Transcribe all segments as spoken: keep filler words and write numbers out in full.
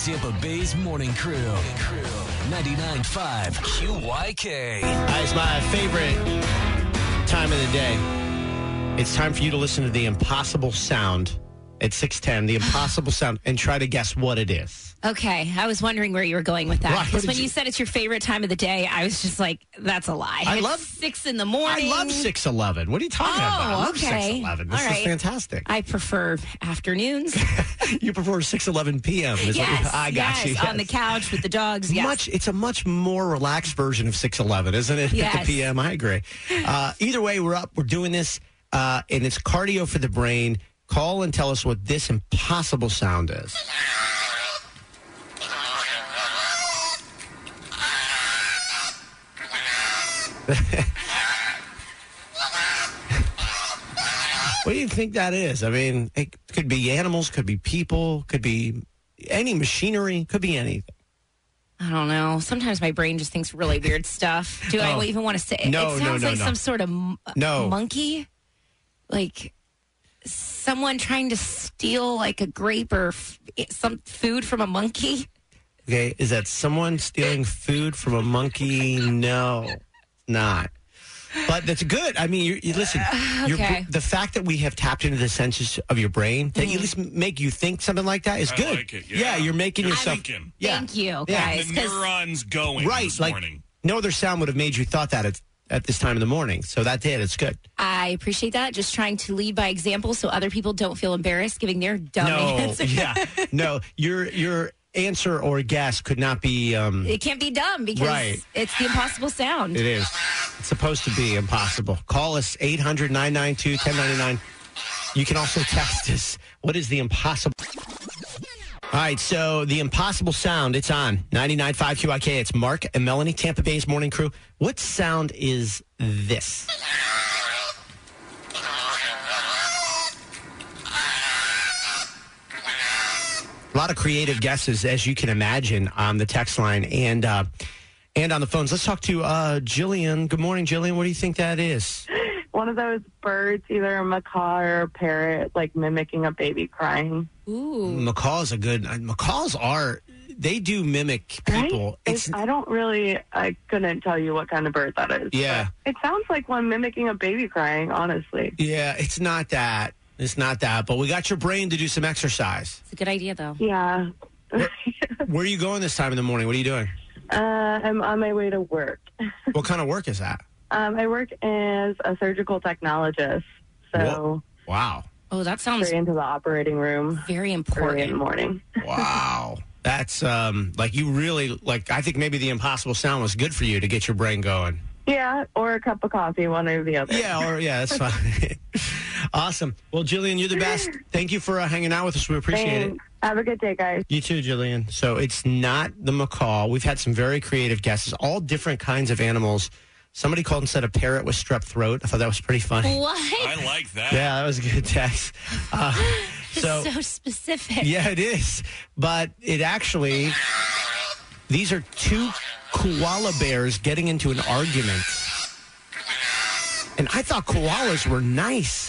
Tampa Bay's morning crew. ninety-nine point five Q Y K. Uh, it's my favorite time of the day. It's time for you to listen to the impossible sound at six ten, the impossible sound, and try to guess what it is. Okay, I was wondering where you were going with that. Why? Because when you- you said it's your favorite time of the day, I was just like, that's a lie. I It's love- six in the morning. I love six eleven. What are you talking Oh, about? I love okay. six eleven. This All is right. fantastic. I prefer afternoons. You prefer six eleven p.m. is what yes, you, I got yes, you. Yes. on the couch with the dogs. Yes. Much, it's a much more relaxed version of six eleven, isn't it? Yes. At the P M, I agree. Uh, either way, we're up. We're doing this, uh, and it's cardio for the brain. Call and tell us what this impossible sound is. What do you think that is? I mean, it could be animals, could be people, could be any machinery, could be anything. I don't know. Sometimes my brain just thinks really weird stuff. Do Oh. I even want to say it? No, it no, sounds no, like no. some sort of m- No. monkey. Like someone trying to steal like a grape or f- some food from a monkey. Okay, is that someone stealing food from a monkey? No, not. But that's good. I mean, you, you listen. Your, Okay. the fact that we have tapped into the senses of your brain that you at least make you think something like that is I good. like it, yeah. you're making You're yourself. thinking. Yeah. Thank you, Yeah. guys. The 'cause- neurons going Right, this like morning. no other sound would have made you thought that at, at this time in the morning. So that did. It's good. I appreciate that. Just trying to lead by example so other people don't feel embarrassed giving their dumb No, answer. yeah, no. Your your answer or guess could not be. Um, It can't be dumb because Right. it's the impossible sound. It is. It's supposed to be impossible. Call us eight hundred, nine nine two, one zero nine nine. You can also text us. What is the impossible? All right, so the impossible sound, it's on ninety-nine point five Q I K. It's Mark and Melanie, Tampa Bay's morning crew. What sound is this? A lot of creative guesses, as you can imagine, on the text line and uh, and on the phones. Let's talk to uh, Jillian. Good morning, Jillian. What do you think that is? One of those birds, either a macaw or a parrot, like mimicking a baby crying. Ooh. Macaws are good. uh, Macaws are, they do mimic people. Right? It's It's, I don't really, I couldn't tell you what kind of bird that is. Yeah. but It sounds like one mimicking a baby crying, honestly. yeah, it's not that. It's not that. But we got your brain to do some exercise. It's a good idea, though. Yeah. Where are you going this time in the morning? What are you doing? uh, I'm on my way to work. What kind of work is that? Um, I work as a surgical technologist, so Wow. Oh, that sounds straight into the operating room very early in the important. morning. Wow. That's um like you really like I think maybe the impossible sound was good for you to get your brain going. Yeah, or a cup of coffee, one or the other. Yeah, or yeah, that's fine. Awesome. Well, Jillian, you're the best. Thank you for uh, hanging out with us. We appreciate it. Thanks. Have a good day, guys. You too, Jillian. So it's not the macaw. We've had some very creative guesses, all different kinds of animals. Somebody called and said a parrot with strep throat. I thought that was pretty funny. What? I like that. Yeah, that was a good text. Uh, so, so specific. yeah, it is. But it actually, these are two koala bears getting into an argument. And I thought koalas were nice.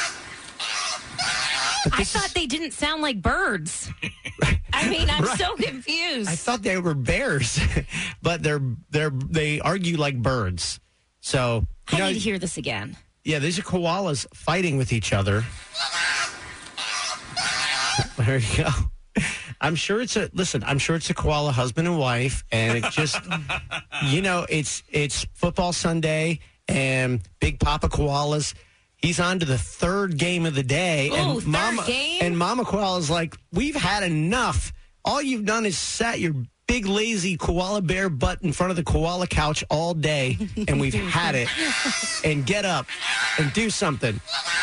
But I this is- thought they didn't sound like birds. I mean, I'm Right. so confused. I thought they were bears, but they're they're they argue like birds. So you I know, need to hear this again. yeah, these are koalas fighting with each other. There you go. I'm sure it's a listen. I'm sure it's a koala husband and wife, and it just you know it's it's football Sunday and Big Papa Koala's. He's on to the third game of the day, Ooh, and third Mama game? and Mama Koala's like, we've had enough. All you've done is sat your big lazy koala bear butt in front of the koala couch all day, and we've had it. And get up and do something.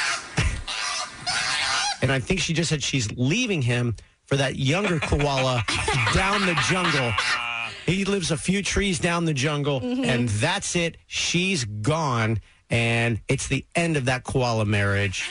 And I think she just said she's leaving him for that younger koala down the jungle. He lives a few trees down the jungle, and that's it. She's gone, and it's the end of that koala marriage.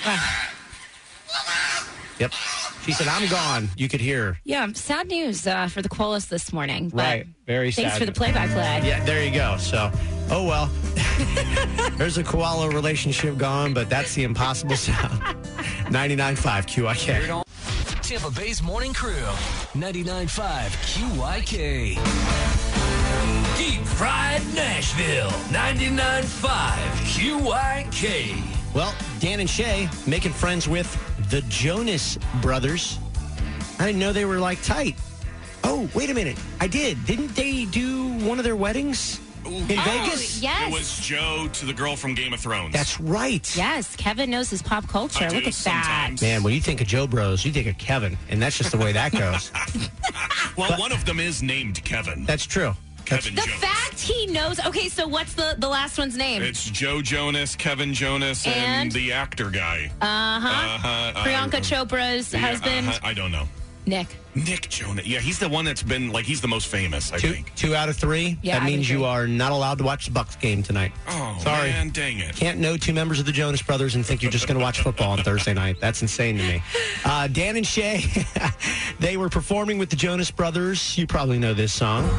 Yep. She said, I'm gone. You could hear her. Yeah, sad news uh, for the koalas this morning. But Right. Very sad. thanks for the play-by-play. Yeah, there you go. So, oh well. There's a koala relationship gone, but that's the impossible sound. ninety-nine point five Q I K. Tampa Bay's Morning Crew. ninety-nine point five Q Y K. Deep Fried Nashville. ninety-nine point five Q Y K. Well, Dan and Shay making friends with the Jonas Brothers. I didn't know they were like tight. Oh, wait a minute. I did. Didn't they do one of their weddings in Oh, Vegas? yes. It was Joe to the girl from Game of Thrones. That's right. Yes, Kevin knows his pop culture. I do Look at sometimes. Man, when you think of Joe Bros, you think of Kevin, and that's just the way that goes. Well, one of them is named Kevin. That's true. Kevin The Jonas. fact he knows. Okay, so what's the, the last one's name? It's Joe Jonas, Kevin Jonas, and, And? the actor guy. Uh huh. Uh-huh, Priyanka uh, Chopra's yeah, husband, uh-huh, I don't know. Nick. Nick Jonas. Yeah, he's the one that's been, like, he's the most famous, I Two, think. two out of three. Yeah, that I means agree. you are not allowed to watch the Bucks game tonight. Oh, Sorry. man, dang it. Can't know two members of the Jonas Brothers and think you're just going to watch football on Thursday night. That's insane to me. Uh, Dan and Shay, they were performing with the Jonas Brothers. You probably know this song.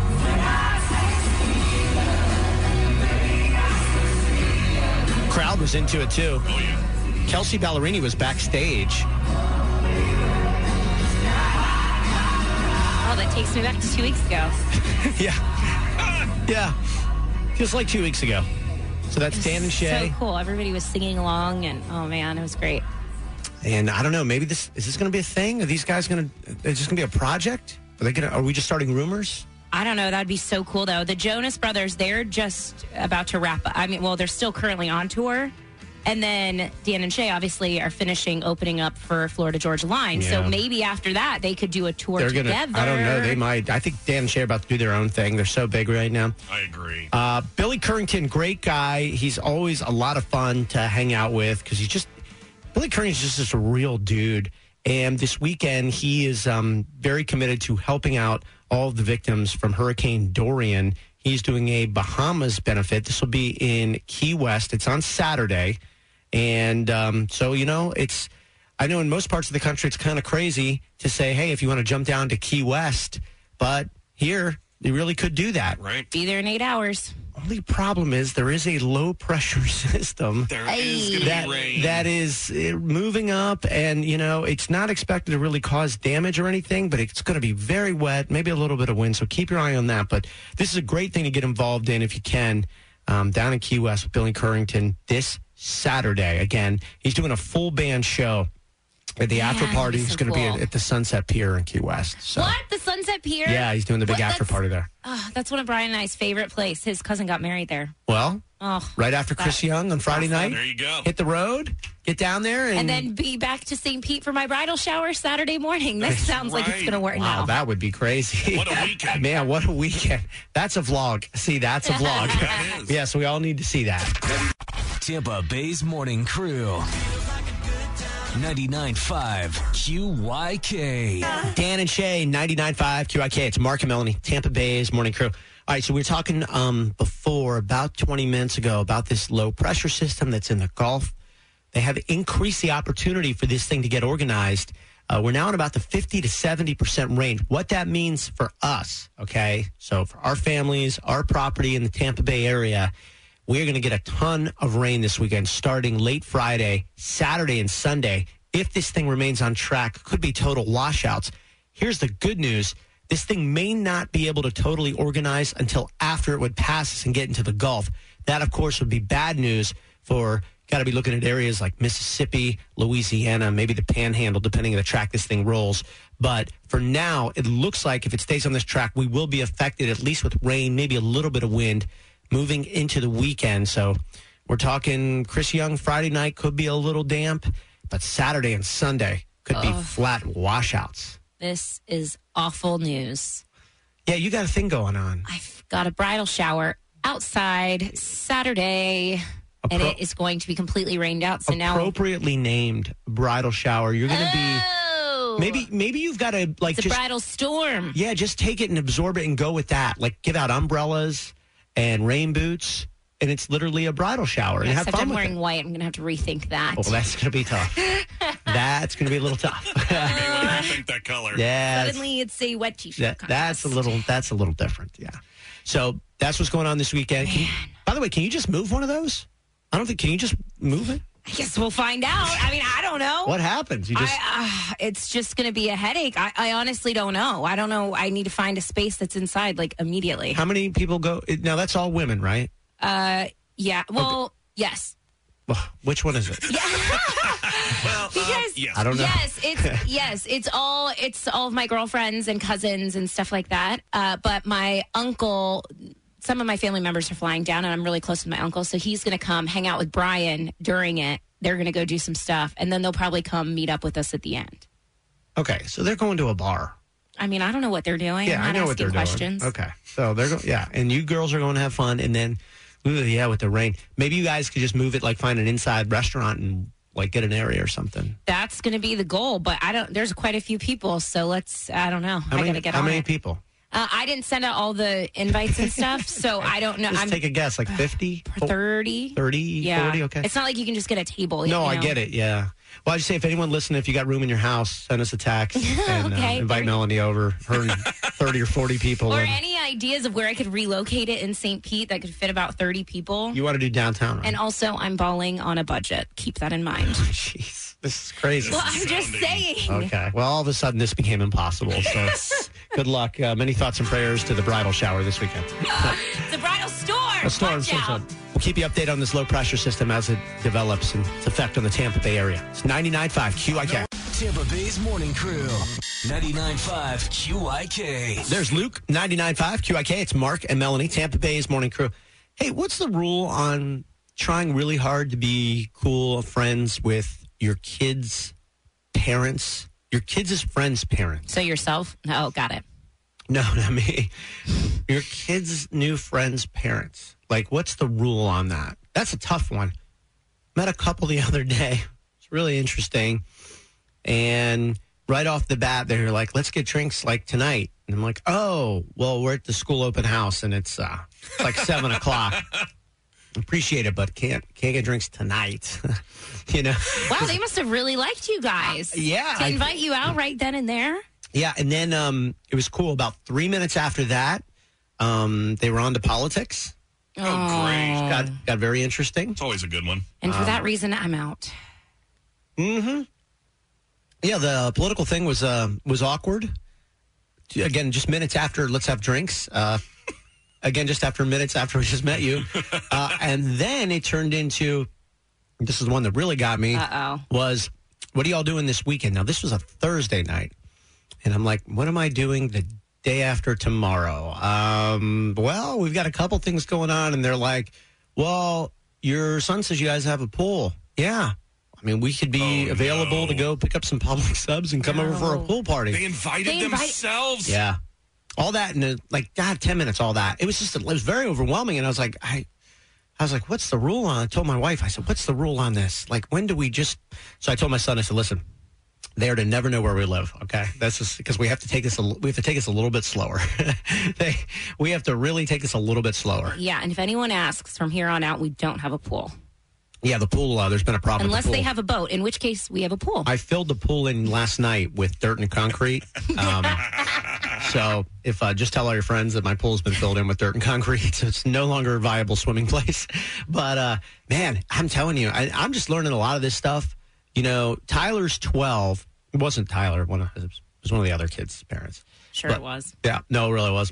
Crowd was into it too. Oh, yeah. Kelsey Ballerini was backstage. Oh, that takes me back to two weeks ago. Yeah. Yeah. Just like two weeks ago. So that's Dan and Shay. So cool. Everybody was singing along, and oh man, it was great. And I don't know, maybe this is this going to be a thing? Are these guys going to? Is this going to be a project? Are they going to? Are we just starting rumors? I don't know. That'd be so cool, though. The Jonas Brothers, they're just about to wrap up. I mean, well, they're still currently on tour. And then Dan and Shay obviously are finishing opening up for Florida Georgia Line. Yeah. So maybe after that, they could do a tour They're together. gonna. I don't know. They might. I think Dan and Shay are about to do their own thing. They're so big right now. I agree. Uh, Billy Currington, great guy. He's always a lot of fun to hang out with because he's just Billy Currington's just, just a real dude. And this weekend, he is um, very committed to helping out all of the victims from Hurricane Dorian. He's doing a Bahamas benefit. This will be in Key West. It's on Saturday. And um, so, you know, it's, I know in most parts of the country, it's kind of crazy to say, hey, if you want to jump down to Key West, but here, you really could do that. Right? Be there in eight hours. Only problem is there is a low pressure system There Hey. is going to that be rain. that is uh, moving up, and you know it's not expected to really cause damage or anything, but it's going to be very wet, maybe a little bit of wind. So keep your eye on that. But this is a great thing to get involved in if you can. Um, down in Key West with Billy Currington this Saturday. Again, he's doing a full band show. At the Man, after party, that'd be he's so going to be cool. at, at the Sunset Pier in Key West. So, What? The Sunset Pier? yeah, he's doing the big What? after That's- party there. Oh, that's one of Brian and I's favorite place. His cousin got married there. Well, Oh, right after Chris that- Young on Friday night, There you go. hit the road, get down there, and, and then be back to Saint Pete for my bridal shower Saturday morning. That sounds like it's right. going to work wow, now. that would be crazy. What a weekend. Man, what a weekend. That's a vlog. See, that's a vlog. That is. Yes, we all need to see that. Tampa Bay's Morning Crew. ninety-nine point five Q Y K. Dan and Shay, ninety-nine point five Q I K. It's Mark and Melanie, Tampa Bay's Morning Crew. All right, so we were talking um, before, about twenty minutes ago, about this low pressure system that's in the Gulf. They have increased the opportunity for this thing to get organized. Uh, we're now at about the fifty to seventy percent range. What that means for us, okay? So for our families, our property in the Tampa Bay area, we're going to get a ton of rain this weekend, starting late Friday, Saturday, and Sunday. If this thing remains on track, could be total washouts. Here's the good news. This thing may not be able to totally organize until after it would pass us and get into the Gulf. That, of course, would be bad news for, got to be looking at areas like Mississippi, Louisiana, maybe the Panhandle, depending on the track this thing rolls. But for now, it looks like if it stays on this track, we will be affected at least with rain, maybe a little bit of wind moving into the weekend. So we're talking Chris Young Friday night could be a little damp, but Saturday and Sunday could be flat washouts. This is awful news. Yeah, you got a thing going on. I've got a bridal shower outside Saturday, and Appro- it is going to be completely rained out. So now, Appropriately named bridal shower. You're going to be oh, maybe maybe you've got to like it's a just bridal storm. yeah, just take it and absorb it and go with that. Like give out umbrellas and rain boots, and it's literally a bridal shower. And have Except fun I'm with wearing it. white. I'm going to have to rethink that. Oh, that's going to be tough. That's going to be a little tough. May want to rethink that color. yeah, that's- Suddenly, it's a wet t-shirt. that, that's a contest. little that's a little different. Yeah. So that's what's going on this weekend. Can you, by the way, can you just move one of those? I don't think. Can you just move it? I guess we'll find out. I mean, I don't know. What happens? You just I, uh, it's just going to be a headache. I, I honestly don't know. I don't know. I need to find a space that's inside, like, immediately. How many people go? Now, that's all women, right? Uh, yeah. Well, okay. Yes. Well, which one is it? Yeah. well, because uh, yes. I don't know. Yes, it's yes, it's all it's all of my girlfriends and cousins and stuff like that. Uh, but my uncle, some of my family members are flying down, and I'm really close with my uncle, so he's going to come hang out with Brian during it. They're going to go do some stuff, and then they'll probably come meet up with us at the end. Okay, so they're going to a bar. I mean, I don't know what they're doing. Yeah, I'm not I know what they're questions. doing. Okay, so they're going. Yeah, and you girls are going to have fun, and then. Ooh, yeah, with the rain. Maybe you guys could just move it, like find an inside restaurant and like get an area or something. That's going to be the goal, but I don't. There's quite a few people, so let's. I don't know. How I many, got to get how on many it. people? Uh, I didn't send out all the invites and stuff, so I don't know. Just I'm take a guess, like fifty, thirty, thirty, yeah. forty. Okay, it's not like you can just get a table. No, you know? I get it. Yeah. Well, I just say if anyone listening, if you got room in your house, send us a text and Okay, uh, invite thirty. Melanie over. Her and thirty or forty people. Or and any ideas of where I could relocate it in Saint Pete that could fit about thirty people. you want to do downtown, right? And also, I'm balling on a budget. Keep that in mind. Jeez, this is crazy. Well, I'm just saying. Okay. Well, all of a sudden, this became impossible. So, good luck. Uh, many thoughts and prayers to the bridal shower this weekend. It's a bridal storm. A storm. Watch Some out. storm. We'll keep you updated on this low pressure system as it develops and its effect on the Tampa Bay area. It's ninety-nine point five Q I K. Tampa Bay's morning crew. ninety-nine point five Q I K. There's Luke, ninety-nine point five Q I K. It's Mark and Melanie, Tampa Bay's morning crew. Hey, what's the rule on trying really hard to be cool friends with your kids' parents? Your kids' friends' parents. So yourself? Oh, got it. No, not me. Your kids' new friends' parents. Like, what's the rule on that? That's a tough one. Met a couple the other day. It's really interesting. And right off the bat, they're like, let's get drinks like tonight. And I'm like, oh, well, we're at the school open house and it's, uh, it's like seven o'clock. Appreciate it, but can't can't get drinks tonight. You know? Wow, they must have really liked you guys. Uh, yeah. To I- invite you out right then and there? Yeah, and then um, it was cool. About three minutes after that, um, they were on to politics. Oh, great. Got got very interesting. It's always a good one. And Um, for that reason, I'm out. Mm-hmm. Yeah, the political thing was uh, was awkward. Again, just minutes after, let's have drinks. Uh, again, just after minutes after we just met you. Uh, and then it turned into, this is the one that really got me, Uh-oh. was, what are y'all doing this weekend? Now, this was a Thursday night. And I'm like, what am I doing the day after tomorrow? Um, well, we've got a couple things going on. And they're like, well, your son says you guys have a pool. Yeah. I mean, we could be Oh, available no. to go pick up some public subs and come over for a No. pool party. They invited They invite- themselves. Yeah. All that in a, like, God, ten minutes, all that. It was just, it was very overwhelming. And I was like, I, I was like, what's the rule on it? I told my wife, I said, what's the rule on this? Like, when do we just, so I told my son, I said, listen, they are to never know where we live. Okay. That's just because we have to take this, a, we have to take this a little bit slower. they, we have to really take this a little bit slower. Yeah, and if anyone asks, from here on out, we don't have a pool. Yeah. The pool, uh, there's been a problem. Unless with the they pool. have a boat, in which case we have a pool. I filled the pool in last night with dirt and concrete. Um, so if uh, just tell all your friends that my pool's been filled in with dirt and concrete. So it's no longer a viable swimming place. But uh, man, I'm telling you, I, I'm just learning a lot of this stuff. You know, Tyler's twelve. It wasn't Tyler. One of, it was one of the other kids' parents. Sure But- it was. Yeah, no, it really was.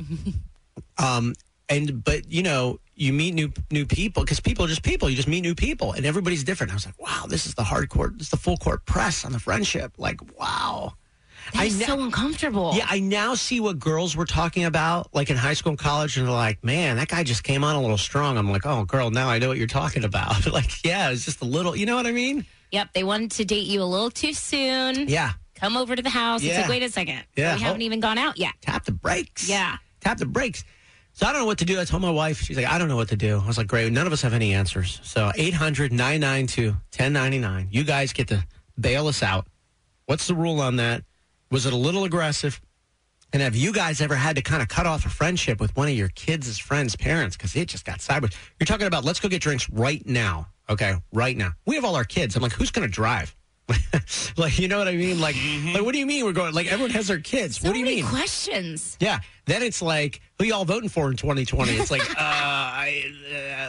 um, and but you know, you meet new new people because people are just people. You just meet new people, and everybody's different. I was like, wow, this is the hard court, this is the full court press on the friendship. Like, wow. I It's ne- so uncomfortable. yeah, I now see what girls were talking about, like in high school and college, and they're like, man, that guy just came on a little strong. I'm like, oh, girl, now I know what you're talking about. Like, yeah, it's just a little, you know what I mean? Yep, they wanted to date you a little too soon. Yeah. Come over to the house. It's Yeah. like, wait a second. Yeah. We haven't Oh. even gone out yet. Tap the brakes. Yeah. Tap the brakes. So I don't know what to do. I told my wife, she's like, I don't know what to do. I was like, great. None of us have any answers. So eight hundred, nine nine two, one oh nine nine. You guys get to bail us out. What's the rule on that? Was it a little aggressive? And have you guys ever had to kind of cut off a friendship with one of your kids' friends' parents because it just got sideways? You're talking about, let's go get drinks right now. Okay, right now. We have all our kids. I'm like, who's going to drive? Like, you know what I mean? Like, like, what do you mean we're going? Like, everyone has their kids. So what do you many mean? questions. Yeah. Then it's like, who y'all voting for in twenty twenty? It's like, uh, I, uh,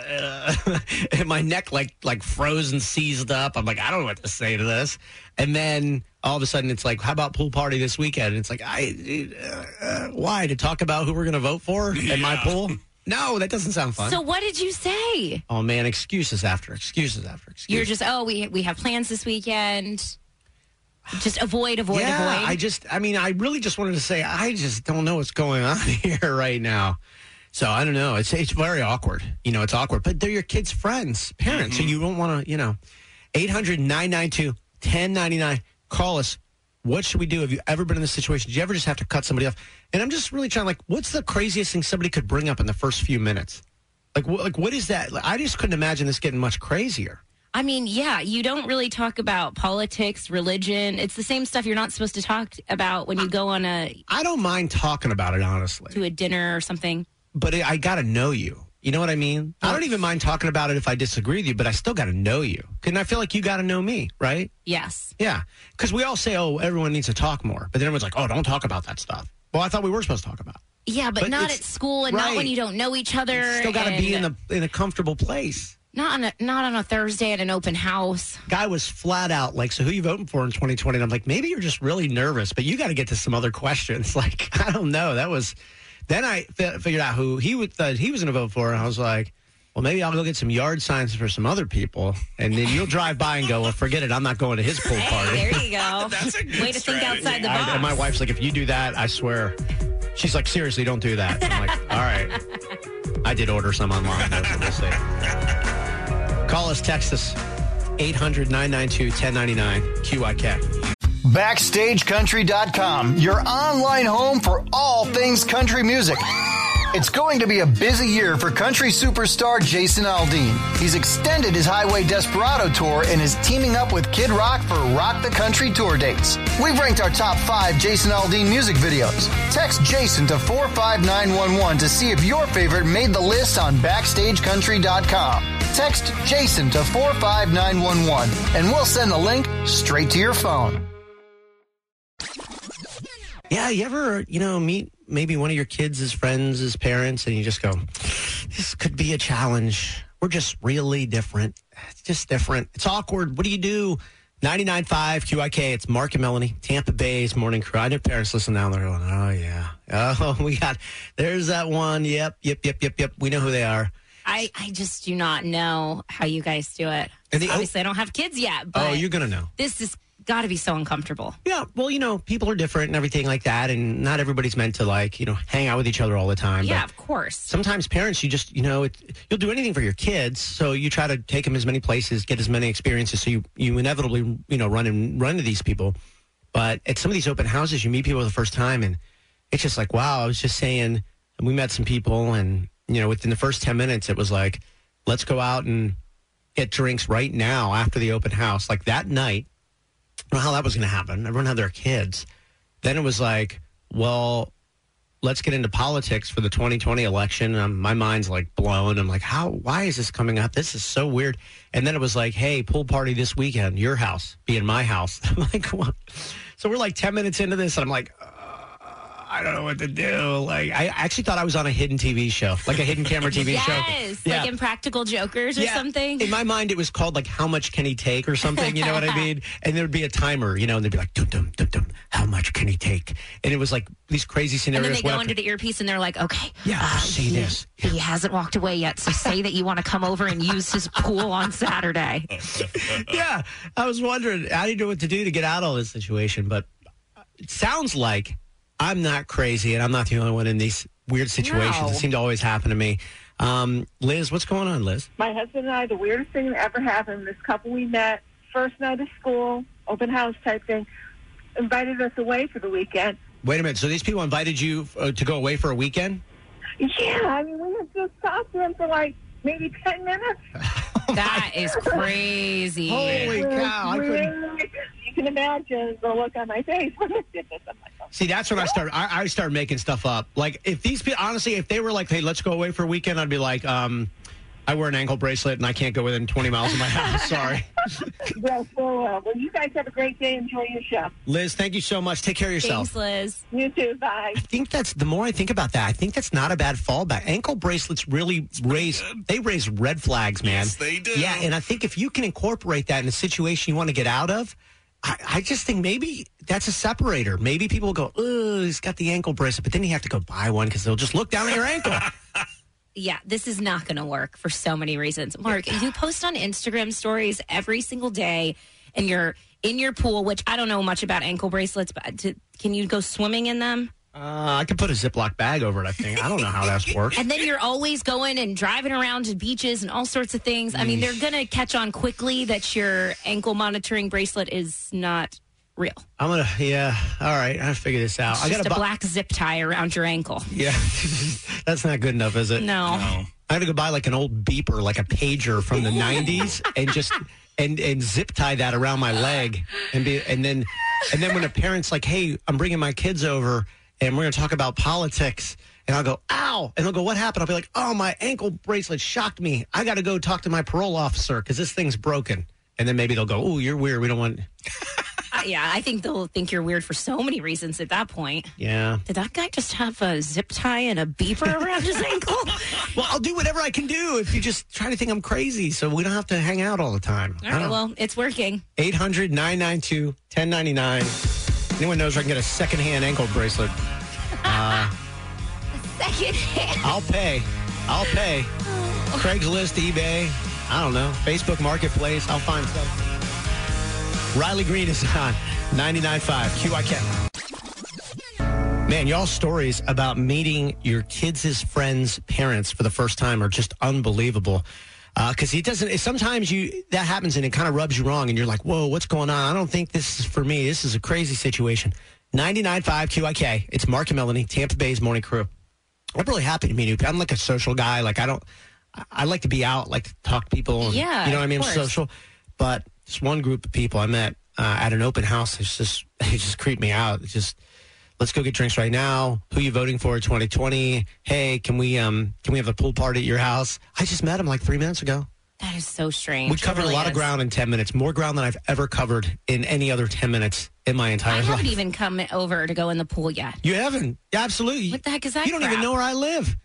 and my neck like like froze and seized up. I'm like, I don't know what to say to this. And then all of a sudden, it's like, how about pool party this weekend? And it's like, I uh, uh, why to talk about who we're going to vote for Yeah. in my pool? No, that doesn't sound fun. So what did you say? Oh man, excuses after excuses after excuses. You're just, oh, we we have plans this weekend. Just avoid, avoid, yeah, avoid. I just, I mean, I really just wanted to say, I just don't know what's going on here right now. So I don't know. It's it's very awkward. You know, it's awkward. But they're your kids' friends, parents. Mm-hmm. So you don't want to, you know, eight hundred nine nine two ten ninety-nine. Call us. What should we do? Have you ever been in this situation? Did you ever just have to cut somebody off? And I'm just really trying, like, what's the craziest thing somebody could bring up in the first few minutes? Like, wh- like what is that? Like, I just couldn't imagine this getting much crazier. I mean, yeah, you don't really talk about politics, religion. It's the same stuff you're not supposed to talk about when you go on a I don't mind talking about it, honestly. to a dinner or something. But it, I got to know you. You know what I mean? I don't even mind talking about it if I disagree with you, but I still got to know you. And I feel like you got to know me, right? Yes. Yeah. Because we all say, oh, everyone needs to talk more. But then everyone's like, oh, don't talk about that stuff. Well, I thought we were supposed to talk about it. Yeah, but, But not it's- at school and not right. when you don't know each other. Still got to be in and the in a comfortable place. not on a not on a Thursday at an open house. Guy was flat out like, so who you voting for in twenty twenty? And I'm like, maybe you're just really nervous, but you got to get to some other questions. Like, I don't know. That was, then I fi- figured out who he would, thought he was going to vote for. And I was like, well, maybe I'll go get some yard signs for some other people. And then you'll drive by and go, well, forget it. I'm not going to his pool party. Hey, there you go. That's a good Way to think strategy. outside the box. I, and my wife's like, if you do that, I swear. She's like, seriously, don't do that. I'm like, all right. I did order some online, though, so we'll see. Call us, text us, eight hundred nine nine two ten ninety-nine, Q I K. Backstage Country dot com, your online home for all things country music. It's going to be a busy year for country superstar Jason Aldean. He's extended his Highway Desperado tour and is teaming up with Kid Rock for Rock the Country tour dates. We've ranked our top five Jason Aldean music videos. Text Jason to four five nine one one to see if your favorite made the list on Backstage Country dot com. Text Jason to four five nine one one and we'll send the link straight to your phone. Yeah, you ever, you know, meet maybe one of your kids as friends, as parents, and you just go, this could be a challenge. We're just really different. It's just different. It's awkward. What do you do? ninety-nine point five Q I K. It's Mark and Melanie, Tampa Bay's morning crew. I know parents listen now. They're going, oh, yeah. Oh, we got, there's that one. Yep, yep, yep, yep, yep. We know who they are. I, I just do not know how you guys do it. And the- Obviously, I don't have kids yet, but Oh, you're going to know. this has got to be so uncomfortable. Yeah, well, you know, people are different and everything like that, and not everybody's meant to, like, you know, hang out with each other all the time. Yeah, but of course. sometimes parents, you just, you know, it, you'll do anything for your kids, so you try to take them as many places, get as many experiences, so you, you inevitably, you know, run and run into these people. But at some of these open houses, you meet people for the first time, and it's just like, wow, I was just saying, and we met some people, and, you know, within the first ten minutes, it was like, let's go out and get drinks right now after the open house. Like that night, I don't know how that was going to happen. Everyone had their kids. Then it was like, well, let's get into politics for the twenty twenty election. Um, my mind's like blown. I'm like, how, why is this coming up? This is so weird. And then it was like, hey, pool party this weekend, your house, be in my house. I'm like, what? So we're like ten minutes into this, and I'm like, uh, I don't know what to do. Like, I actually thought I was on a hidden T V show, like a hidden camera T V yes, show. like Yeah. Impractical Jokers or something. In my mind, it was called like "How Much Can He Take" or something. You know what I mean? And there'd be a timer, you know, and they'd be like, "Dum dum dum dum, how much can he take?" And it was like these crazy And scenarios. then they go went under after- the earpiece and they're like, okay, Yeah, uh, say he, this. he hasn't walked away yet, so say that you want to come over and use his pool on Saturday. Yeah, I was wondering, I didn't know what to do to get out of this situation, but it sounds like I'm not crazy and I'm not the only one in these weird situations. No. It seemed to always happen to me. Um, Liz, what's going on, Liz? My husband and I, the weirdest thing that ever happened, this couple we met, first night of school, open house type thing, invited us away for the weekend. Wait a minute. So these people invited you uh, to go away for a weekend? Yeah, I mean, we had just talked to them for like maybe ten minutes. That is crazy. Holy cow. I couldn't... Really, you can imagine the look on my face when I did this. I'm like, oh. See, that's when I start. I, I start making stuff up. Like, if these people, honestly, if they were like, "Hey, let's go away for a weekend," I'd be like, um, I wear an ankle bracelet, and I can't go within twenty miles of my house. Sorry. Well, so, uh, well, you guys have a great day. Enjoy your show. Liz, thank you so much. Take care of yourself. Thanks, Liz. You too. Bye. I think that's, the more I think about that, I think that's not a bad fallback. Ankle bracelets really raise, they raise red flags, man. Yes, they do. Yeah, and I think if you can incorporate that in a situation you want to get out of, I, I just think maybe that's a separator. Maybe people will go, oh, he's got the ankle bracelet, but then you have to go buy one because they'll just look down at your ankle. Yeah, this is not going to work for so many reasons. Mark, you post on Instagram stories every single day, and you're in your pool, which I don't know much about ankle bracelets, but to, can you go swimming in them? Uh, I could put a Ziploc bag over it, I think. I don't know how that works. And then you're always going and driving around to beaches and all sorts of things. I mean, they're going to catch on quickly that your ankle monitoring bracelet is not real. I'm going to, yeah, all right, I figure this out. It's I just got a bu- black zip tie around your ankle. Yeah, that's not good enough, is it? No. No. I had to go buy like an old beeper, like a pager from the nineties, and just and and zip tie that around my leg, and be and then and then when a parent's like, "Hey, I'm bringing my kids over, and we're going to talk about politics," and I'll go, "Ow!" and they'll go, "What happened?" I'll be like, "Oh, my ankle bracelet shocked me. I got to go talk to my parole officer because this thing's broken." And then maybe they'll go, "Oh, you're weird. We don't want." Uh, yeah, I think they'll think you're weird for so many reasons at that point. Yeah. Did that guy just have a zip tie and a beeper around his ankle? Well, I'll do whatever I can do if you just try to think I'm crazy, so we don't have to hang out all the time. All right, well, it's working. eight hundred, nine nine two, one oh nine nine. Anyone knows where I can get a secondhand ankle bracelet? Second hand. I'll pay. I'll pay. Craigslist, eBay, I don't know, Facebook Marketplace. I'll find something. Riley Green is on ninety-nine point five Q I K. Man, y'all's stories about meeting your kids' friends' parents for the first time are just unbelievable. Because he doesn't, sometimes you that happens and it kind of rubs you wrong and you're like, whoa, what's going on? I don't think this is for me. This is a crazy situation. ninety-nine point five Q I K. It's Mark and Melanie, Tampa Bay's morning crew. I'm really happy to meet you. I'm like a social guy. Like, I don't, I like to be out, like to talk to people. And, Yeah, you know what I mean? of course. Social. But this one group of people I met uh, at an open house, it's just, it just creeped me out. It's just, let's go get drinks right now. Who you voting for twenty twenty? Hey, can we um can we have a pool party at your house? I just met him like three minutes ago. That is so strange. We covered It really a lot is. of ground in ten minutes, more ground than I've ever covered in any other ten minutes in my entire I life. haven't even come over to go in the pool yet. You haven't? Absolutely. What the heck is that You don't crap? even know where I live.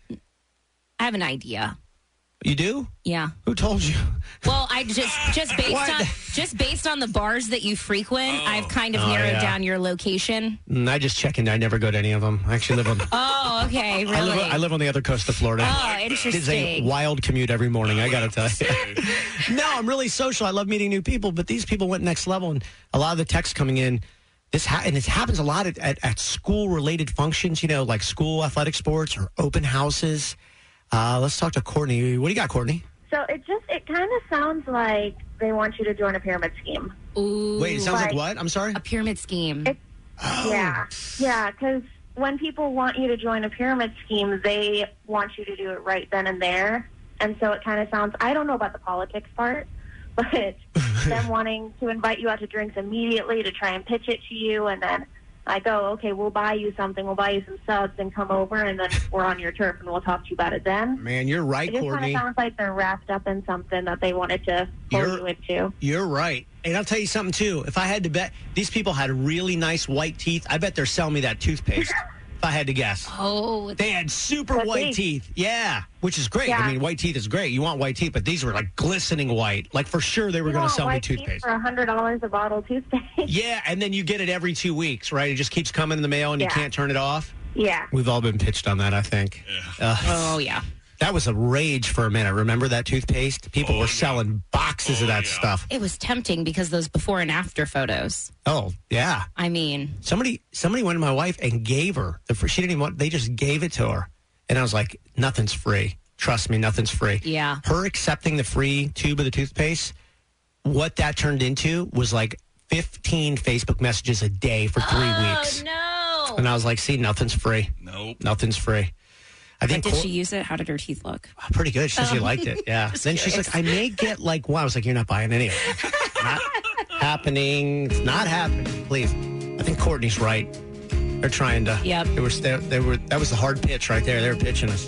I have an idea. You do? Yeah. Who told you? Well, I just just based What? on just based on the bars that you frequent, I've kind of Oh, narrowed yeah. down your location. Mm, I just check in. I never go to any of them. I actually live on. Oh, okay, really? I live, I live on the other coast of Florida. Oh, It's a interesting. wild commute every morning, I got to tell you. No, I'm really social. I love meeting new people, but these people went next level, and a lot of the texts coming in, this ha- and it happens a lot at, at, at school-related functions, you know, like school athletic sports or open houses. Uh, let's talk to Courtney. What do you got, Courtney? So it just, it kind of sounds like they want you to join a pyramid scheme. Ooh, Wait, it sounds like Like- what? I'm sorry? a pyramid scheme. It- Yeah. Yeah, because when people want you to join a pyramid scheme, they want you to do it right then and there. And so it kind of sounds, I don't know about the politics part, but them wanting to invite you out to drinks immediately to try and pitch it to you, and then I go, okay, we'll buy you something, we'll buy you some subs, and come over, and then we're on your turf, and we'll talk to you about it then. Man, you're right, It just kind Courtney. of sounds like they're wrapped up in something that they wanted to pull You're- you into. You're right. And I'll tell you something, too. If I had to bet, these people had really nice white teeth. I bet they're selling me that toothpaste, if I had to guess. oh, They had super But white they- teeth. Yeah, which is great. Yeah. I mean, white teeth is great. You want white teeth, but these were like glistening white. Like for sure they were You going want to sell me white teeth toothpaste. for one hundred dollars a bottle of toothpaste? Yeah, and then you get it every two weeks, right? It just keeps coming in the mail and you Yeah. can't turn it off. Yeah. We've all been pitched on that, I think. Uh, oh yeah. that was a rage for a minute. Remember that toothpaste? People Oh, were yeah. selling boxes of Oh, that yeah. stuff. It was tempting because those before and after photos. Oh, yeah. I mean, Somebody somebody went to my wife and gave her the fr- she didn't even want, they just gave it to her. And I was like, nothing's free. Trust me, nothing's free. Yeah. Her accepting the free tube of the toothpaste, what that turned into was like fifteen Facebook messages a day for three weeks. Oh no! And I was like, see, nothing's free. Nope. Nothing's free. I But think did Cor- she use it? How did her teeth look? pretty good. She said she Oh. liked it. Yeah. Just Then she's curious. like, I may get like one. I was like, you're not buying any of it. Not happening. It's not happening. Please. I think Courtney's right. They're trying to. Yep. They were. They, they were. That was the hard pitch right there. They were pitching us.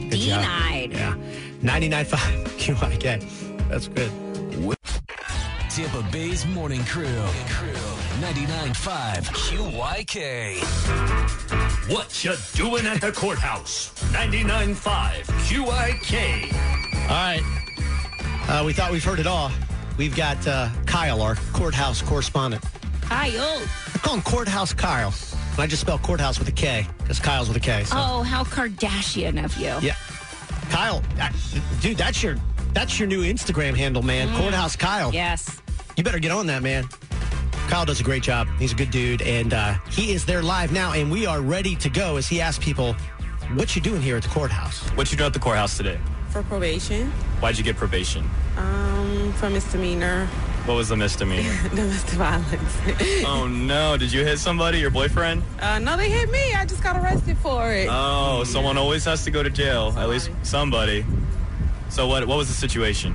Good job. Denied. Yeah. ninety-nine point five Q I K. That's good. Tampa Bay's Morning Crew. ninety-nine point five Q Y K. What you doing at the courthouse? ninety-nine point five Q I K. All right. Uh, we thought we've heard it all. We've got uh, Kyle, our courthouse correspondent. Kyle. I call him Courthouse Kyle. And I just spell courthouse with a K because Kyle's with a K. So. Oh, how Kardashian of you. Yeah. Kyle, uh, dude, that's your that's your new Instagram handle, man. Mm. Courthouse Kyle. Yes. You better get on that, man. Kyle does a great job. He's a good dude, and uh, he is there live now, and we are ready to go as he asks people, what you doing here at the courthouse? What you doing at the courthouse today? For probation. Why'd you get probation? Um, for misdemeanor. What was the misdemeanor? Domestic violence. Oh, no. Did you hit somebody, your boyfriend? Uh, no, they hit me. I just got arrested for it. Oh, someone always has to go to jail. Somebody. At least somebody. So what What was the situation?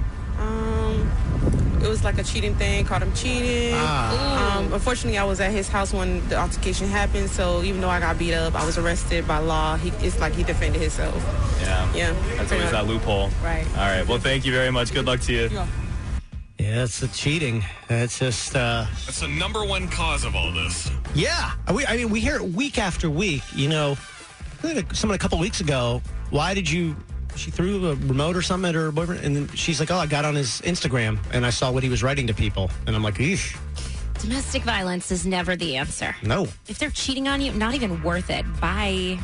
Um, it was like a cheating thing. Caught him cheating. Ah. Um, unfortunately, I was at his house when the altercation happened, so even though I got beat up, I was arrested by law. He, it's like he defended himself. Yeah. Yeah. That's always that loophole. Right. All right. Well, thank you very much. Good luck to you. Yeah. Yeah, it's the cheating. It's just, uh... That's the number one cause of all this. Yeah. We, I mean, we hear it week after week. You know, I think someone a couple weeks ago, why did you... She threw a remote or something at her boyfriend, and then she's like, oh, I got on his Instagram, and I saw what he was writing to people. And I'm like, eesh. Domestic violence is never the answer. No. If they're cheating on you, not even worth it. Bye.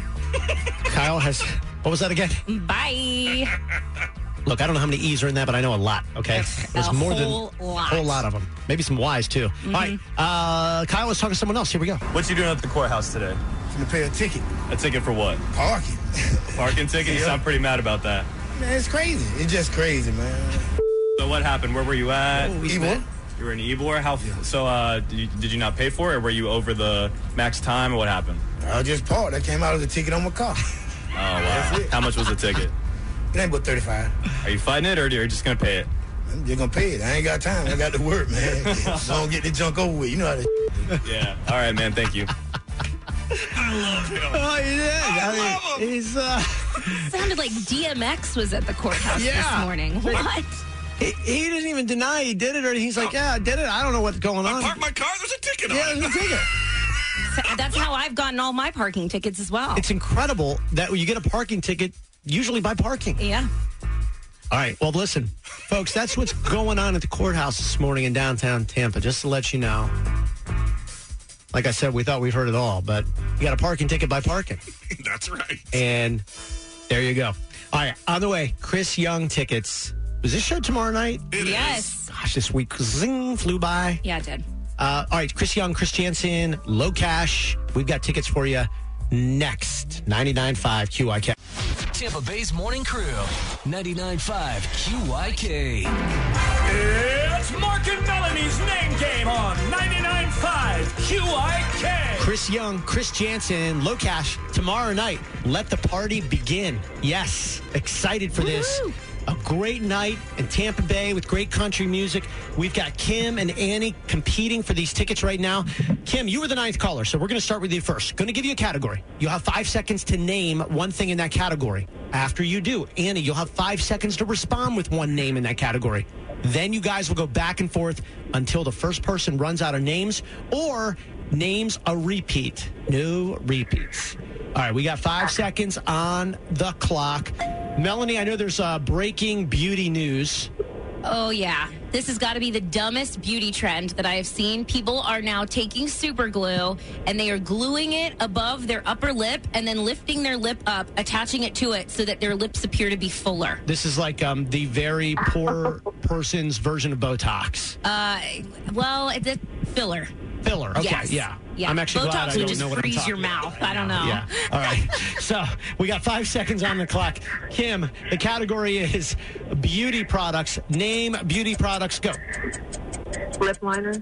Kyle has... What was that again? Bye. Look, I don't know how many E's are in that, but I know a lot, okay? There's a more whole than lot. a whole lot of them. Maybe some Y's, too. Mm-hmm. All right. Uh, Kyle was talking to someone else. Here we go. What you doing at the courthouse today? To pay a ticket. A ticket for what? Parking. Parking ticket? You Yeah. sound pretty mad about that. Man, it's crazy. It's just crazy, man. So what happened? Where were you at? Oh, Ybor. You were in Ybor? How? Yeah. So uh, did, you, did you not pay for it, or were you over the max time, or what happened? I just parked. That came out of the ticket on my car. Oh, wow. That's it. How much was the ticket? It ain't but thirty-five. Are you fighting it, or are you just going to pay it? I'm just gonna pay it. I ain't got time. I got to work, man. So don't get the junk over with. You know how to. Yeah. All right, man. Thank you. I love him. Oh, he did. I, I mean, love him. he's, uh... Sounded like D M X was at the courthouse Yeah. this morning. What? He, he didn't even deny he did it, or he's like, yeah, I did it. I don't know what's going I on. parked my car. There's a ticket Yeah, on it. there's a ticket. So that's how I've gotten all my parking tickets as well. It's incredible that you get a parking ticket usually by parking. Yeah. All right. Well, listen, folks, that's what's going on at the courthouse this morning in downtown Tampa, just to let you know. Like I said, we thought we'd heard it all, but you got a parking ticket by parking. That's right. And there you go. All right. On the way, Chris Young tickets. Was this show tomorrow night? It Yes. is. Gosh, this week zing, flew by. Yeah, it did. Uh, all right, Chris Young, Chris Jansen, Low Cash. We've got tickets for you next. ninety-nine point five Q I K. Tampa Bay's Morning Crew. ninety-nine point five Q Y K. It's Mark and Melanie's name game on ninety-nine point five Q I K. Chris Young, Chris Jansen, Low Cash. Tomorrow night, let the party begin. Yes, excited for this. Woo-hoo. A great night in Tampa Bay with great country music. We've got Kim and Annie competing for these tickets right now. Kim, you were the ninth caller, so we're going to start with you first. Going to give you a category. You'll have five seconds to name one thing in that category. After you do, Annie, you'll have five seconds to respond with one name in that category. Then you guys will go back and forth until the first person runs out of names or names a repeat. No repeats. All right, we got five seconds on the clock. Melanie, I know there's uh, breaking beauty news. Oh, yeah. This has got to be the dumbest beauty trend that I have seen. People are now taking super glue and they are gluing it above their upper lip and then lifting their lip up, attaching it to it so that their lips appear to be fuller. This is like um, the very poor person's version of Botox. Uh, well, it's a filler. Filler. Okay, Yes. yeah. Yeah. I'm actually Botox glad I would don't just know what I'm freeze talking your mouth. about. I don't know. Yeah. All right. So we got five seconds on the clock. Kim, the category is beauty products. Name beauty products. Go. Lip liner.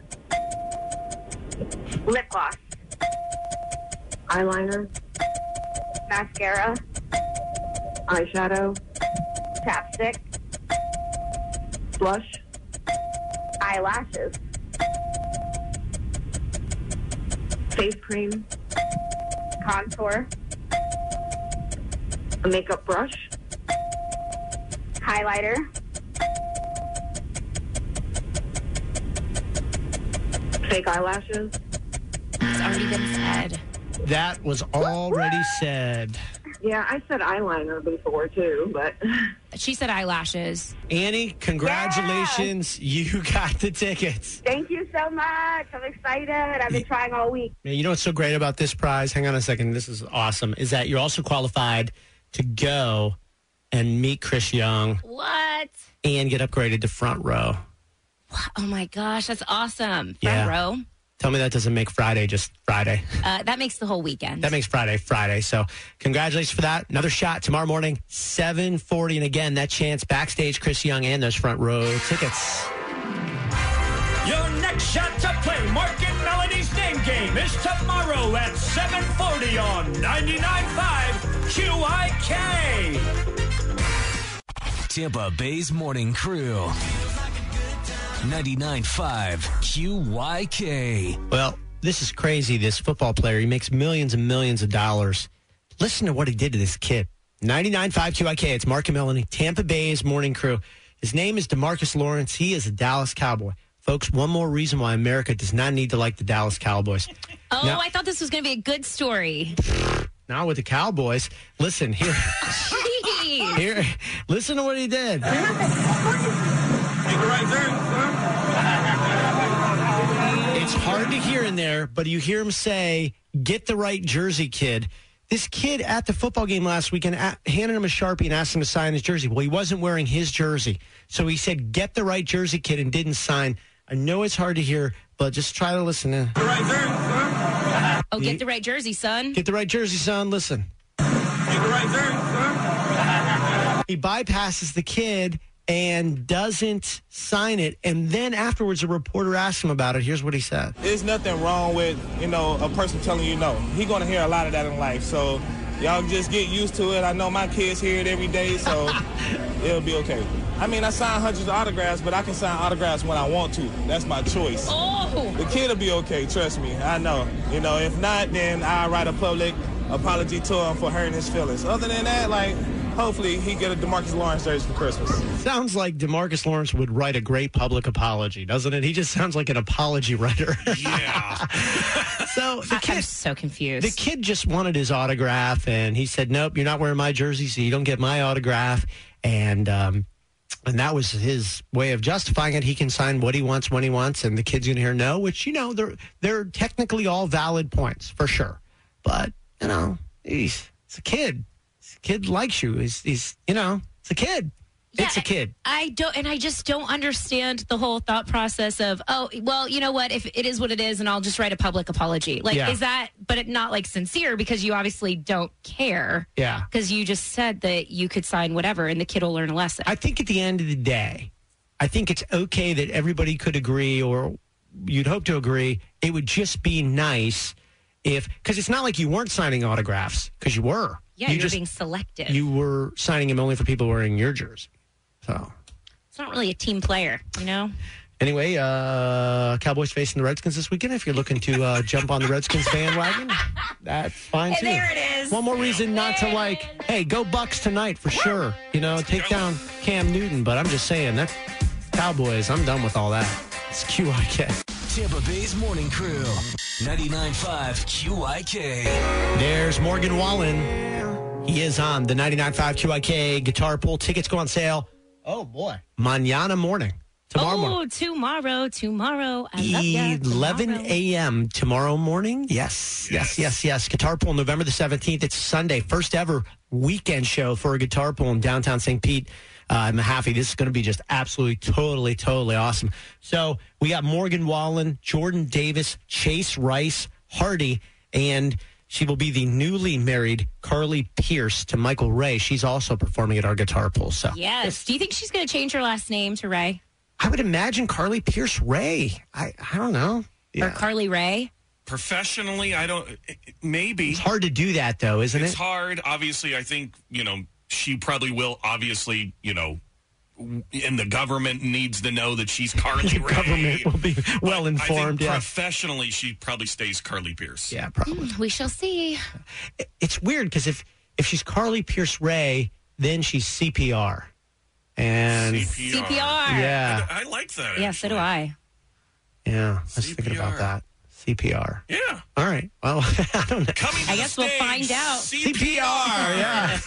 Lip gloss. Eyeliner. Mascara. Eyeshadow. Chapstick. Blush. Eyelashes. Face cream. Contour. A makeup brush. highlighter. Fake eyelashes. It's already been said. That was already said. Yeah, I said eyeliner before, too, but... She said eyelashes. Annie, congratulations. Yes. You got the tickets. Thank you so much. I'm excited. I've been trying all week. Man, you know what's so great about this prize? Hang on a second. This is awesome. Is that you're also qualified to go and meet Chris Young. What? And get upgraded to front row. Oh, my gosh. That's awesome. Front yeah. row. Tell me that doesn't make Friday just Friday. Uh, that makes the whole weekend. That makes Friday Friday. So congratulations for that. Another shot tomorrow morning, seven forty. And again, that chance, backstage, Chris Young and those front row tickets. Your next shot to play Mark and Melanie's name game is tomorrow at seven forty on ninety-nine point five Q I K. Tampa Bay's Morning Crew. ninety-nine point five Q Y K. Well, this is crazy. This football player, he makes millions and millions of dollars. Listen to what he did to this kid. ninety-nine point five Q I K. It's Mark and Melanie, Tampa Bay's Morning Crew. His name is DeMarcus Lawrence. He is a Dallas Cowboy. Folks, one more reason why America does not need to like the Dallas Cowboys. Oh, now, I thought this was going to be a good story. Not with the Cowboys. Listen, here. Here, listen to what he did. It's hard to hear in there, but you hear him say, get the right jersey, kid. This kid at the football game last weekend at, handed him a Sharpie and asked him to sign his jersey. Well, he wasn't wearing his jersey. So he said, get the right jersey, kid, and didn't sign. I know it's hard to hear, but just try to listen in. Oh, get the right jersey, son. Get the right jersey, son. Listen. Get the right jersey, son. He bypasses the kid and doesn't sign it. And then afterwards, a reporter asked him about it. Here's what he said. There's nothing wrong with, you know, a person telling you no. He's going to hear a lot of that in life. So y'all just get used to it. I know my kids hear it every day, so it'll be okay. I mean, I sign hundreds of autographs, but I can sign autographs when I want to. That's my choice. Oh. The kid will be okay, trust me. I know. You know, if not, then I'll write a public apology to him for hurting his feelings. Other than that, like, hopefully he get a DeMarcus Lawrence jersey for Christmas. Sounds like DeMarcus Lawrence would write a great public apology, doesn't it? He just sounds like an apology writer. Yeah. So the kid, I'm so confused. The kid just wanted his autograph, and he said, nope, you're not wearing my jersey, so you don't get my autograph. And um, and that was his way of justifying it. He can sign what he wants when he wants, and the kid's going to hear no, which, you know, they're, they're technically all valid points, for sure. But, you know, he's, it's a kid. Kid likes you. He's, he's, you know, it's a kid. Yeah, it's a kid. I don't, and I just don't understand the whole thought process of, oh, well, you know what? If it is what it is, and I'll just write a public apology. Like, Yeah. is that, but it not like sincere because you obviously don't care. Yeah. Because you just said that you could sign whatever and the kid will learn a lesson. I think at the end of the day, I think it's okay that everybody could agree, or you'd hope to agree. It would just be nice if, because it's not like you weren't signing autographs, because you were. Yeah, you you're just, being selective. You were signing them only for people wearing your jersey. So it's not really a team player, you know? Anyway, uh, Cowboys facing the Redskins this weekend. If you're looking to uh, jump on the Redskins bandwagon, that's fine too. There it is. One more reason not to like, hey, go Bucks tonight for sure. You know, take down Cam Newton. But I'm just saying, that Cowboys, I'm done with all that. It's Q I K. Tampa Bay's Morning Crew, ninety-nine point five Q I K. There's Morgan Wallen. He is on the ninety-nine point five Q I K guitar pool. Tickets go on sale. Oh, boy. Mañana morning. Tomorrow oh, morning. tomorrow, tomorrow. I love ya, eleven tomorrow. a.m. tomorrow morning. Yes, yes, yes, yes. Guitar Pool, November the seventeenth. It's Sunday. First ever weekend show for a guitar pool in downtown Saint Pete. Uh, Mahaffey. This is going to be just absolutely, totally, totally awesome. So we got Morgan Wallen, Jordan Davis, Chase Rice, Hardy, and she will be the newly married Carly Pierce to Michael Ray. She's also performing at our guitar pool. So Yes. Do you think she's going to change her last name to Ray? I would imagine Carly Pierce Ray. I, I don't know. Or Carly Ray? Professionally, I don't. Maybe it's hard to do that, though, isn't it's it? It's hard. Obviously, I think you know she probably will. Obviously, you know, and the government needs to know that she's Carly the Ray. government will be well informed. I think yeah. Professionally, she probably stays Carly Pierce. Yeah, probably. Mm, we shall see. It's weird because if if she's Carly Pierce Ray, then she's C P R. And C P R. C P R. Yeah. I, I like that. Yeah, so do I. Yeah, I was C P R. thinking about that. C P R. Yeah. All right. Well, I don't know. Coming to I the guess we'll stage, find out. C P R. Yeah.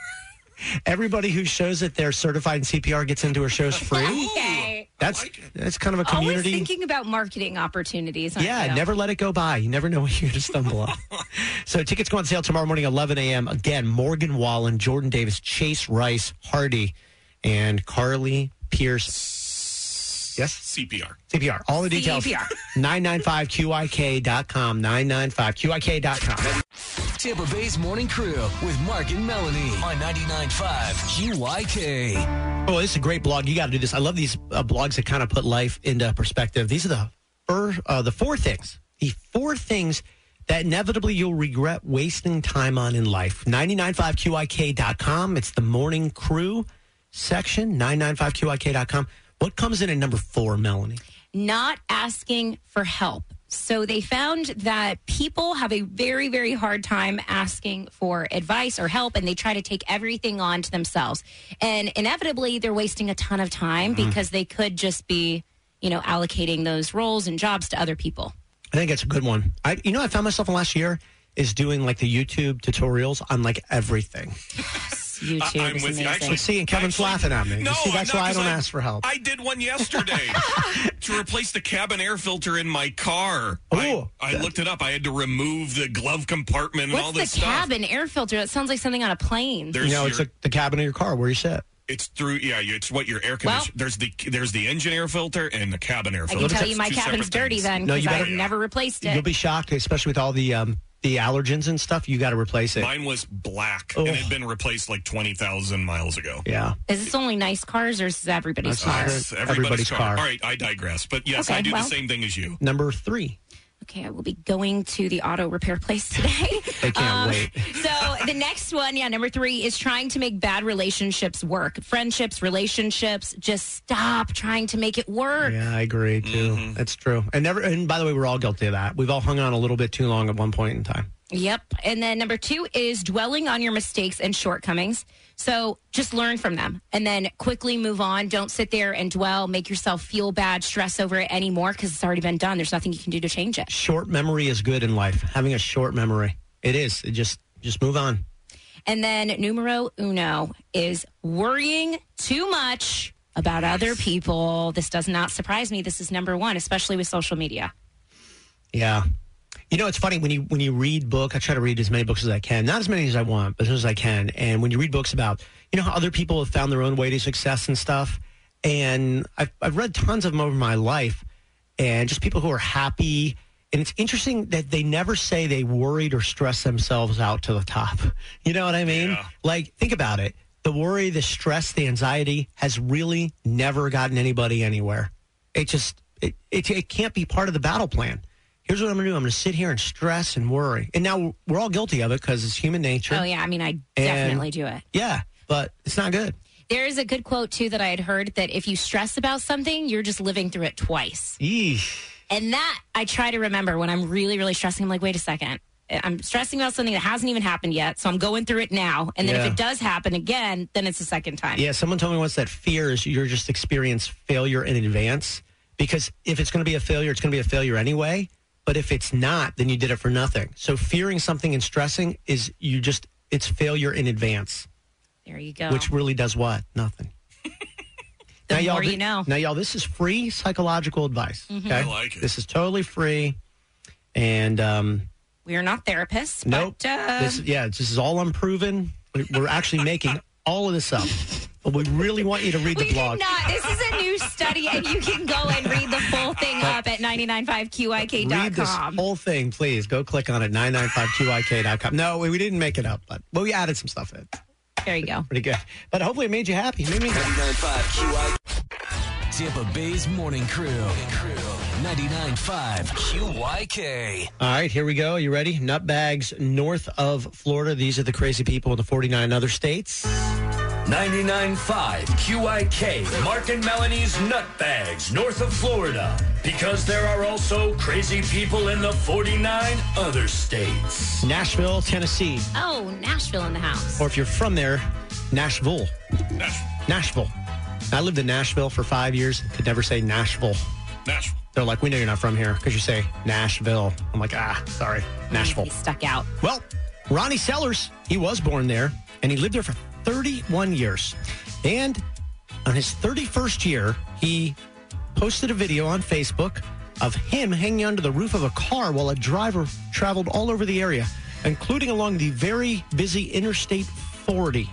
Everybody who shows that they're certified in C P R gets into our shows free. Okay. That's like it. that's kind of a Always community. thinking about marketing opportunities. aren't Yeah, you? never let it go by. You never know what you're going to stumble on. So tickets go on sale tomorrow morning, eleven a.m. Again, Morgan Wallen, Jordan Davis, Chase Rice, Hardy, and Carly Pierce. Yes? C P R. C P R. All the details. C P R. nine nine five Q I K dot com. nine nine five Q I K dot com. Tampa Bay's Morning Crew with Mark and Melanie on ninety-nine point five Q Y K. Oh, this is a great blog. You got to do this. I love these uh, blogs that kind of put life into perspective. These are the fir- uh, the four things. The four things that inevitably you'll regret wasting time on in life. ninety-nine point five Q I K dot com. It's the Morning Crew section. nine nine five Q I K dot com. What comes in at number four, Melanie? Not asking for help. So they found that people have a very, very hard time asking for advice or help, and they try to take everything on to themselves. And inevitably, they're wasting a ton of time Mm-hmm. because they could just be, you know, allocating those roles and jobs to other people. I think it's a good one. I, you know, I found myself in last year is doing like the YouTube tutorials on like everything. YouTube I- I'm is with you. amazing. Actually- See, and Kevin's Actually, laughing at me. No, You see, I'm that's not, why I 'cause don't I- ask for help. I did one yesterday to replace the cabin air filter in my car. Ooh. I, I looked it up. I had to remove the glove compartment and What's all the this stuff. cabin air filter? That sounds like something on a plane. There's You know, your, it's like the cabin of your car where you sit. it's through yeah, it's what your air Well- conditioner. there's the there's the engine air filter and the cabin air I filter. can tell you It's my two cabin's separate dirty things. then No, because you better- I've never replaced You'll it. be shocked, especially with all the um, the allergens and stuff. You got to replace it. Mine was black Oh. and it had been replaced like twenty thousand miles ago. Yeah. Is this only nice cars or is this everybody's That's car? not It's good. everybody's, Everybody's car. car. All right, I digress. But yes, Okay, I do well. the same thing as you. Number three. Okay, I will be going to the auto repair place today. They can't wait. So the next one, yeah, number three is trying to make bad relationships work. Friendships, relationships, just stop trying to make it work. Yeah, I agree too. Mm-hmm. That's true. And never. And by the way, we're all guilty of that. We've all hung on a little bit too long at one point in time. Yep. And then number two is dwelling on your mistakes and shortcomings. So just learn from them and then quickly move on. Don't sit there and dwell, make yourself feel bad, stress over it anymore because it's already been done. There's nothing you can do to change it. Short memory is good in life. Having a short memory, it is. It just just move on. And then numero uno is worrying too much about other people. This does not surprise me. This is number one, especially with social media. Yeah. You know, it's funny when you when you read book. I try to read as many books as I can, not as many as I want, but as much as I can. And when you read books about, you know, how other people have found their own way to success and stuff, and I've I've read tons of them over my life, and just people who are happy. And it's interesting that they never say they worried or stressed themselves out to the top. You know what I mean? Yeah. Like, think about it. The worry, the stress, the anxiety has really never gotten anybody anywhere. It just it it, it can't be part of the battle plan. Here's what I'm going to do. I'm going to sit here and stress and worry. And now we're all guilty of it because it's human nature. Oh, yeah. I mean, I And- definitely do it. Yeah, but it's not good. There is a good quote, too, that I had heard that if you stress about something, you're just living through it twice. Yeesh. And that I try to remember when I'm really, really stressing. I'm like, wait a second. I'm stressing about something that hasn't even happened yet. So I'm going through it now. And then Yeah. if it does happen again, then it's the second time. Yeah, someone told me once that fear is you're just experience failure in advance. Because if it's going to be a failure, it's going to be a failure anyway. But if it's not, then you did it for nothing. So fearing something and stressing is you just, it's failure in advance. There you go. Which really does what? Nothing. The now, y'all, more you thi- know. Now, y'all, this is free psychological advice. Mhm. Okay? I like it. This is totally free. And, um, We are not therapists. nope. But, uh, This, yeah, this is all unproven. We- We're actually making all of this up. But we really want you to read the we blog. did not. This is a new study, and you can go and read the full thing up at nine nine five Q I K dot Read this com. whole thing, please. Go click on it, nine nine five Q I K dot com. No, we, we didn't make it up, but well, we added some stuff in. There you go. Pretty good. But hopefully it made you happy. Made me happy. ninety-nine point five Q I K. Tampa Bay's Morning Crew. ninety-nine point five Q Y K. All right, here we go. You ready? Nutbags north of Florida. These are the crazy people in the forty-nine other states. ninety-nine point five Q I K. Mark and Melanie's Nutbags, north of Florida. Because there are also crazy people in the forty-nine other states. Nashville, Tennessee. Oh, Nashville in the house. Or if you're from there, Nashville. Nashville. I lived in Nashville for five years. Could never say Nashville. Nashville. They're like, we know you're not from here because you say Nashville. I'm like, ah, sorry, Nashville. He stuck out. Well, Ronnie Sellers, he was born there, and he lived there for thirty-one years. And on his thirty-first year, he posted a video on Facebook of him hanging onto the roof of a car while a driver traveled all over the area, including along the very busy Interstate forty.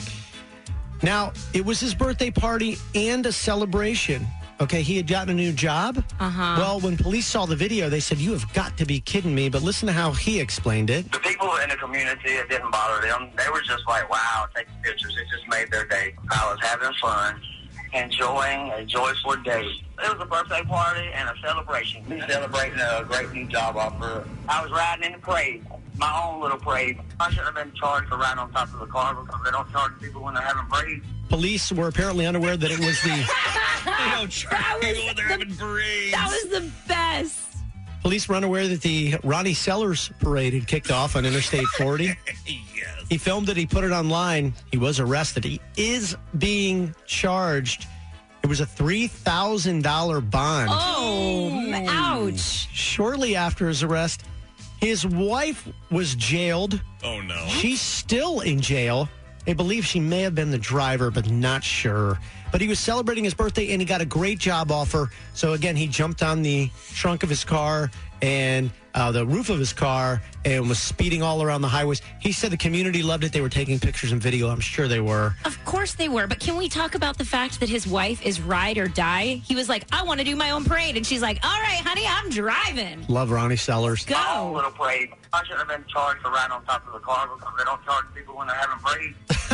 Now, it was his birthday party and a celebration. Okay, he had gotten a new job. Uh-huh. Well, when police saw the video, they said, you have got to be kidding me. But listen to how he explained it. The people in the community, it didn't bother them. They were just like, wow, taking pictures. It just made their day. I was having fun, enjoying a joyful day. It was a birthday party and a celebration. Celebrating a great new job offer. I was riding in the parade, my own little parade. I shouldn't have been charged for riding on top of the car because they don't charge people when they're having parades. Police were apparently unaware that it was the... They don't charge people when they're having parades. That was the best. Police were unaware that the Ronnie Sellers parade had kicked off on Interstate forty. Yes. He filmed it. He put it online. He was arrested. He is being charged. It was a three thousand dollars bond. Oh, ouch. Shortly after his arrest, his wife was jailed. Oh, no. She's still in jail. They believe she may have been the driver, but not sure. But he was celebrating his birthday, and he got a great job offer. So, again, he jumped on the trunk of his car and uh, the roof of his car and was speeding all around the highways. He said the community loved it. They were taking pictures and video. I'm sure they were. Of course they were. But can we talk about the fact that his wife is ride or die? He was like, I want to do my own parade. And she's like, all right, honey, I'm driving. Love Ronnie Sellers. Go. My own little parade. I shouldn't have been charged for riding on top of the car because they don't charge people when they're having parades.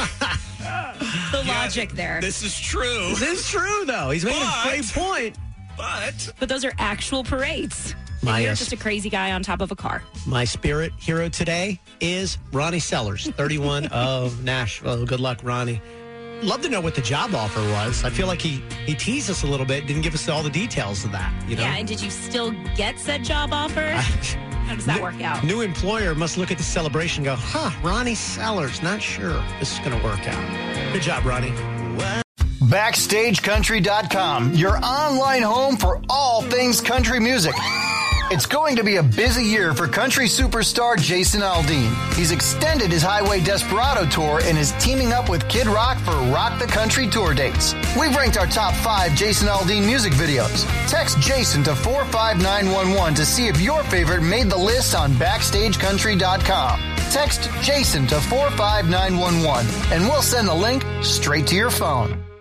The logic there. This is true. This is true, though. He's making But- a great point. But But those are actual parades. And My, you're uh, just a crazy guy on top of a car. My spirit hero today is Ronnie Sellers, thirty-one of Nashville. Good luck, Ronnie. Love to know what the job offer was. I feel like he, he teased us a little bit, didn't give us all the details of that. You know? Yeah, and did you still get said job offer? How does that work out? New employer must look at the celebration and go, huh, Ronnie Sellers, not sure this is going to work out. Good job, Ronnie. Backstage Country dot com, your online home for all things country music. It's going to be a busy year for country superstar Jason Aldean. He's extended his Highway Desperado tour and is teaming up with Kid Rock for Rock the Country tour dates. We've ranked our top five Jason Aldean music videos. Text Jason to four five nine one one to see if your favorite made the list on Backstage Country dot com. Text Jason to four five nine one one and we'll send the link straight to your phone.